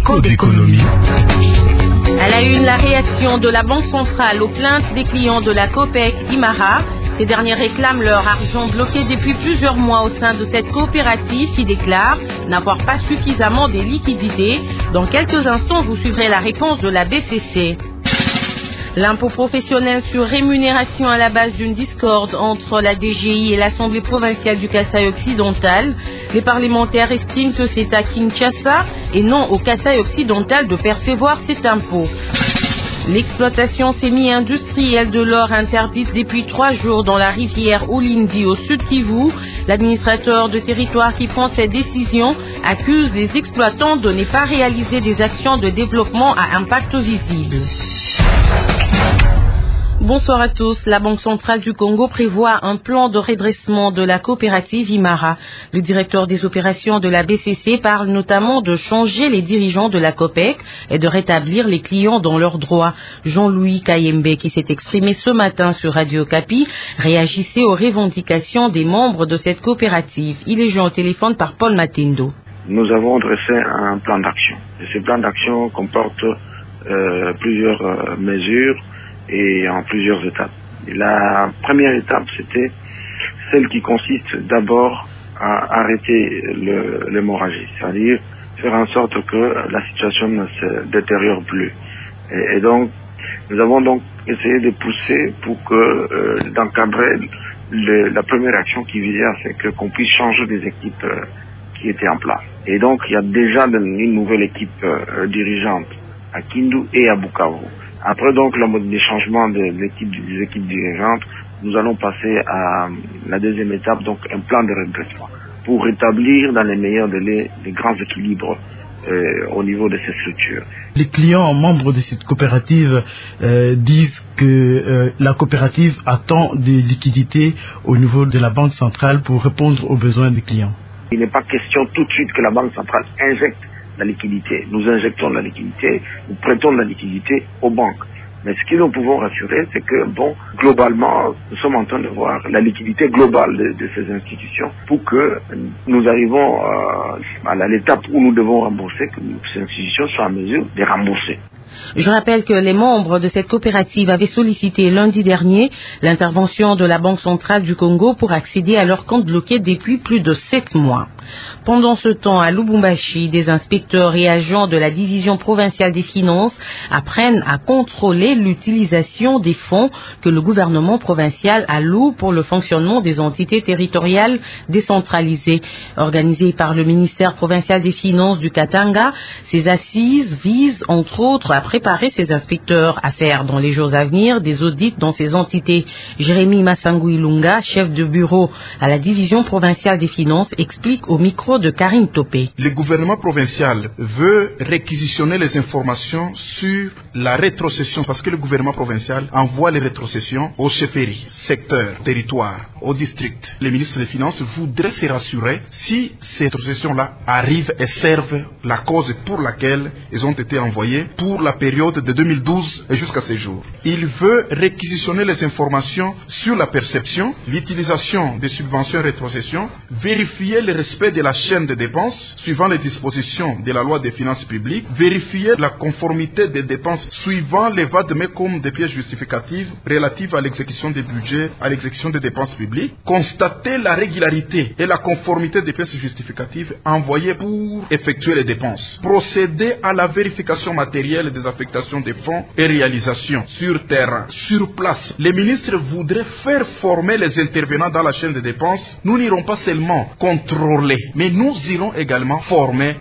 Écho d'économie. À la une, la réaction de la Banque centrale aux plaintes des clients de la Copec Imara. Ces derniers réclament leur argent bloqué depuis plusieurs mois au sein de cette coopérative qui déclare n'avoir pas suffisamment de liquidités. Dans quelques instants, vous suivrez la réponse de la BCC. L'impôt professionnel sur rémunération à la base d'une discorde entre la DGI et l'Assemblée provinciale du Kasaï occidental. Les parlementaires estiment que c'est à Kinshasa et non au Kasaï occidental de percevoir cet impôt. L'exploitation semi-industrielle de l'or interdite depuis 3 jours dans la rivière Ulindi au sud Kivu. L'administrateur de territoire qui prend cette décision accuse les exploitants de ne pas réaliser des actions de développement à impact visible. Bonsoir à tous. La Banque centrale du Congo prévoit un plan de redressement de la coopérative Imara. Le directeur des opérations de la BCC parle notamment de changer les dirigeants de la Copec et de rétablir les clients dans leurs droits. Jean-Louis Kayembe, qui s'est exprimé ce matin sur Radio Okapi, réagissait aux revendications des membres de cette coopérative. Il est joint au téléphone par Paul Matendo. Nous avons dressé un plan d'action. Et ce plan d'action comporte plusieurs mesures et en plusieurs étapes. Et la première étape, c'était celle qui consiste d'abord à arrêter l'hémorragie, c'est-à-dire faire en sorte que la situation ne se détériore plus. Et donc, nous avons donc essayé de pousser pour que d'encadrer la première action qui visait à ce qu'on puisse changer des équipes qui étaient en place. Et donc, il y a déjà une nouvelle équipe dirigeante à Kindu et à Bukavu. Après donc le changement des équipes dirigeantes, nous allons passer à la deuxième étape, donc un plan de redressement, pour rétablir dans les meilleurs délais les grands équilibres au niveau de ces structures. Les clients membres de cette coopérative disent que la coopérative attend des liquidités au niveau de la Banque centrale pour répondre aux besoins des clients. Il n'est pas question tout de suite que la Banque centrale injecte la liquidité. Nous injectons la liquidité, nous prêtons la liquidité aux banques. Mais ce que nous pouvons rassurer, c'est que, globalement, nous sommes en train de voir la liquidité globale de ces institutions pour que nous arrivons à l'étape où nous devons rembourser, que ces institutions soient en mesure de rembourser. Je rappelle que les membres de cette coopérative avaient sollicité lundi dernier l'intervention de la Banque centrale du Congo pour accéder à leur compte bloqué depuis plus de 7 mois. Pendant ce temps, à Lubumbashi, des inspecteurs et agents de la division provinciale des finances apprennent à contrôler l'utilisation des fonds que le gouvernement provincial alloue pour le fonctionnement des entités territoriales décentralisées. Organisées par le ministère provincial des finances du Katanga, ces assises visent entre autres à préparer ces inspecteurs à faire dans les jours à venir des audits dans ces entités. Jérémy Massangou Ilunga, chef de bureau à la division provinciale des finances, explique au micro de Karine Topé. Le gouvernement provincial veut réquisitionner les informations sur la rétrocession parce que le gouvernement provincial envoie les rétrocessions aux chefferies, secteurs, territoires, aux districts. Les ministres des Finances voudraient se rassurer si ces rétrocessions-là arrivent et servent la cause pour laquelle ils ont été envoyés pour la période de 2012 et jusqu'à ce jour. Il veut réquisitionner les informations sur la perception, l'utilisation des subventions et rétrocessions, vérifier le respect de la chaîne de dépenses suivant les dispositions de la loi des finances publiques, vérifier la conformité des dépenses suivant les vade-mecum des pièces justificatives relatives à l'exécution des budgets, à l'exécution des dépenses publiques, constater la régularité et la conformité des pièces justificatives envoyées pour effectuer les dépenses, procéder à la vérification matérielle des affectations des fonds et réalisations sur terrain, sur place. Les ministres voudraient faire former les intervenants dans la chaîne de dépenses. Nous n'irons pas seulement contrôler, mais nous irons également former.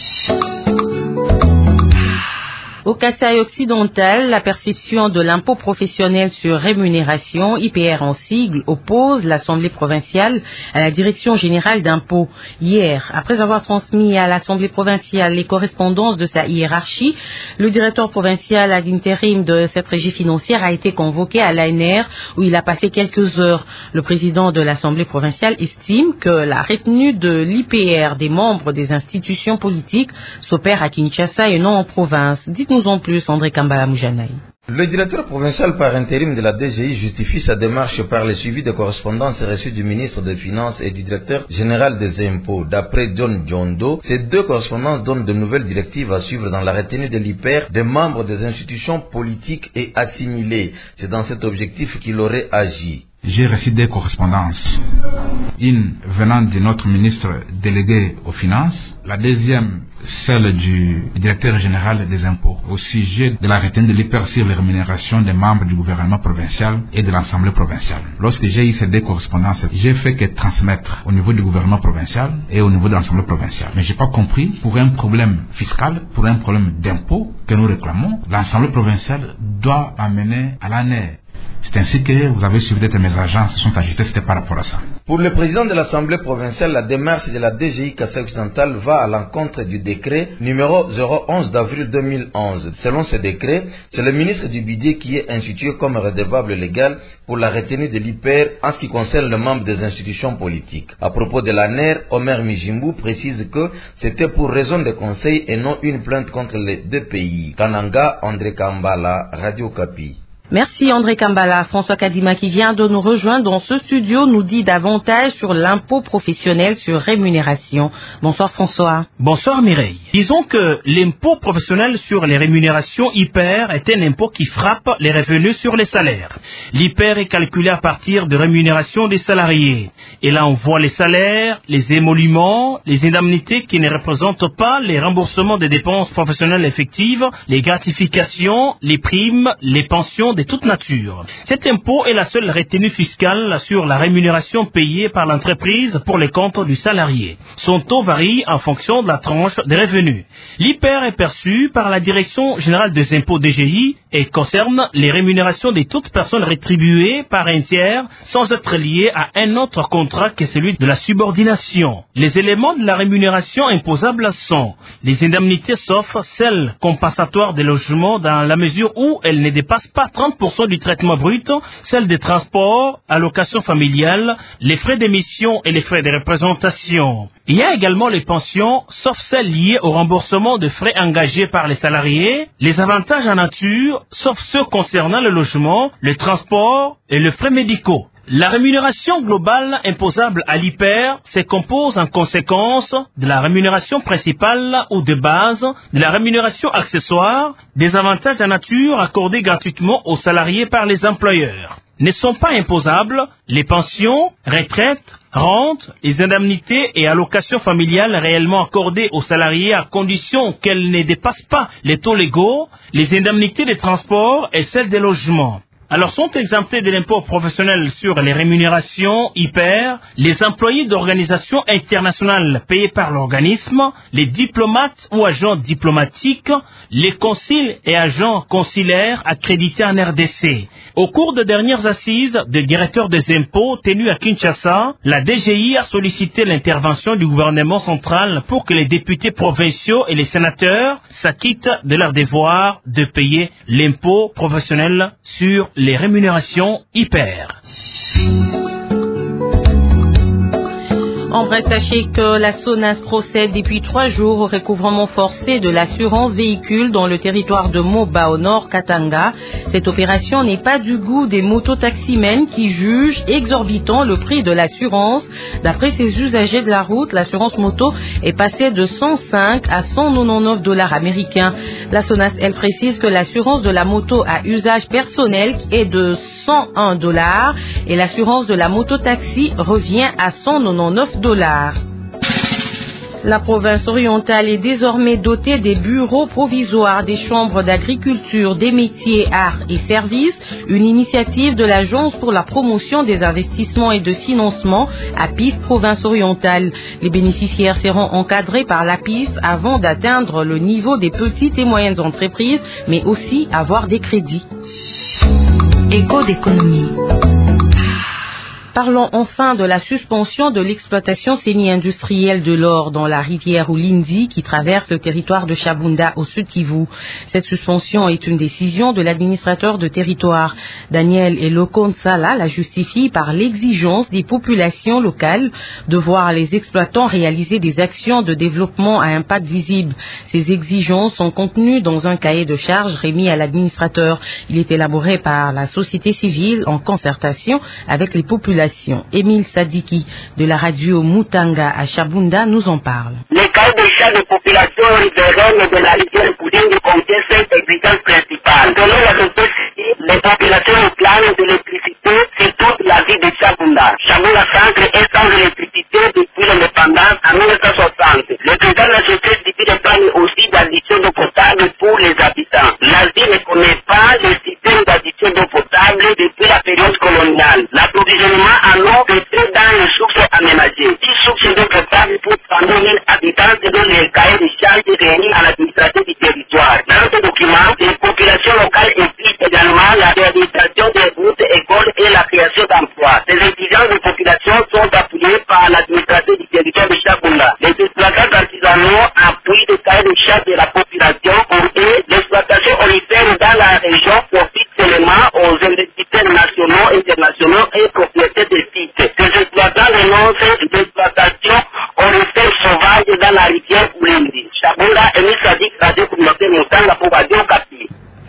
Au Kasaï occidental, la perception de l'impôt professionnel sur rémunération, IPR en sigle, oppose l'Assemblée provinciale à la Direction générale d'impôts. Hier, après avoir transmis à l'Assemblée provinciale les correspondances de sa hiérarchie, le directeur provincial à l'intérim de cette régie financière a été convoqué à l'ANR où il a passé quelques heures. Le président de l'Assemblée provinciale estime que la retenue de l'IPR des membres des institutions politiques s'opère à Kinshasa et non en province. Dites-nous en plus, André Kambala Moujanaï. Le directeur provincial par intérim de la DGI justifie sa démarche par le suivi des correspondances reçues du ministre des Finances et du directeur général des impôts. D'après John Jondo, ces deux correspondances donnent de nouvelles directives à suivre dans la retenue de l'IPER des membres des institutions politiques et assimilées. C'est dans cet objectif qu'il aurait agi. J'ai reçu des correspondances, une venant de notre ministre délégué aux finances, la deuxième celle du directeur général des impôts au sujet de la retenue de l'IPER sur les rémunérations des membres du gouvernement provincial et de l'Assemblée provinciale. Lorsque j'ai eu ces deux correspondances, j'ai fait que transmettre au niveau du gouvernement provincial et au niveau de l'Assemblée provinciale. Mais j'ai pas compris, pour un problème fiscal, pour un problème d'impôt que nous réclamons, l'Assemblée provinciale doit amener à l'année. C'est ainsi que vous avez suivi que mes agents se sont agités, c'était par rapport à ça. Pour le président de l'Assemblée provinciale, la démarche de la DGI Kasaï-Occidental va à l'encontre du décret numéro 011 d'avril 2011. Selon ce décret, c'est le ministre du Budget qui est institué comme redevable légal pour la retenue de l'IPER en ce qui concerne le membre des institutions politiques. À propos de l'ANER, Omer Mijimbu précise que c'était pour raison de conseil et non une plainte contre les deux pays. Kananga, André Kambala, Radio Kapi. Merci André Kambala. François Kadima qui vient de nous rejoindre dans ce studio nous dit davantage sur l'impôt professionnel sur rémunération. Bonsoir François. Bonsoir Mireille. Disons que l'impôt professionnel sur les rémunérations IPER est un impôt qui frappe les revenus sur les salaires. L'IPER est calculé à partir de rémunérations des salariés. Et là on voit les salaires, les émoluments, les indemnités qui ne représentent pas les remboursements des dépenses professionnelles effectives, les gratifications, les primes, les pensions de toute nature. Cet impôt est la seule retenue fiscale sur la rémunération payée par l'entreprise pour les comptes du salarié. Son taux varie en fonction de la tranche des revenus. L'IPER est perçu par la Direction générale des impôts DGI et concerne les rémunérations de toute personne rétribuée par un tiers sans être liée à un autre contrat que celui de la subordination. Les éléments de la rémunération imposable sont les indemnités sauf celles compensatoires des logements dans la mesure où elles ne dépassent pas 30% du traitement brut, celles des transports, allocations familiales, les frais d'émission et les frais de représentation. Il y a également les pensions, sauf celles liées au remboursement de frais engagés par les salariés, les avantages en nature, sauf ceux concernant le logement, le transport et les frais médicaux. La rémunération globale imposable à l'IPER se compose en conséquence de la rémunération principale ou de base, de la rémunération accessoire, des avantages en nature accordés gratuitement aux salariés par les employeurs. Ne sont pas imposables les pensions, retraites, rentes, les indemnités et allocations familiales réellement accordées aux salariés à condition qu'elles ne dépassent pas les taux légaux, les indemnités de transport et celles des logements. Alors sont exemptés de l'impôt professionnel sur les rémunérations IPER les employés d'organisations internationales payés par l'organisme, les diplomates ou agents diplomatiques, les consuls et agents consulaires accrédités en RDC. Au cours des dernières assises des directeurs des impôts tenues à Kinshasa, la DGI a sollicité l'intervention du gouvernement central pour que les députés provinciaux et les sénateurs s'acquittent de leur devoir de payer l'impôt professionnel sur les rémunérations IPER. En bref, sachez que la SONAS procède depuis 3 jours au recouvrement forcé de l'assurance véhicule dans le territoire de Moba au nord Katanga. Cette opération n'est pas du goût des mototaximens qui jugent exorbitant le prix de l'assurance. D'après ces usagers de la route, l'assurance moto est passée de 105 à 199 $ américains. La SONAS, elle précise que l'assurance de la moto à usage personnel est de 101 $ et l'assurance de la mototaxi revient à 199 $. La province orientale est désormais dotée des bureaux provisoires des chambres d'agriculture, des métiers, arts et services, une initiative de l'Agence pour la promotion des investissements et de financement APIF province orientale. Les bénéficiaires seront encadrés par l'APIF avant d'atteindre le niveau des petites et moyennes entreprises, mais aussi avoir des crédits. Écho d'économie. Parlons enfin de la suspension de l'exploitation semi-industrielle de l'or dans la rivière Ulindi qui traverse le territoire de Chabunda au sud Kivu. Cette suspension est une décision de l'administrateur de territoire. Daniel Elokonsala la justifie par l'exigence des populations locales de voir les exploitants réaliser des actions de développement à impact visible. Ces exigences sont contenues dans un cahier de charges remis à l'administrateur. Il est élaboré par la société civile en concertation avec les populations. Émile Sadiki de la radio Mutanga à Chabunda nous en parle. Le cahier de charges de population riveraine de la rivière Ulindi contient 5 exigences principales. Selon la société civile, les populations réclament de l'électricité sur toute la ville de Chabunda. Chabunda centre est sans électricité depuis l'indépendance en 1960. Le président de la société civile parle aussi d'addition d'eau potable pour les habitants. La ville ne connaît pas le système d'addition d'eau potable depuis la période coloniale. L'approvisionnement en eau est fait dans les sources aménagées. 10 sources d'eau potable pour 32 000 habitants selon les cahiers de charges réunis à l'administration du territoire. Dans ce document, les populations locales impliquent également la réalisation des routes, écoles et la création d'emplois. Ces exigences de population sont appuyées par l'administration du territoire de Chabunda. Les exploitants artisanaux appuient les cahiers de charges de la population pour eux. L'exploitation olifère dans la région profite seulement aux investisseurs nationaux, internationaux et propriétaires des sites. Ces exploitants dénoncent l'exploitation olifère sauvage dans la rivière Ulindi. Chabunda, Émile Sadik, Radio Communautaire Mutanga pour Radio Okapi.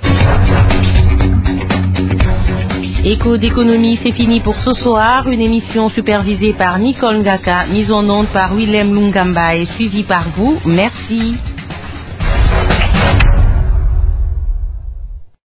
Écho d'économie, c'est fini pour ce soir. Une émission supervisée par Nicole Ngaka, mise en onde par Willem Lungamba et suivie par vous. Merci.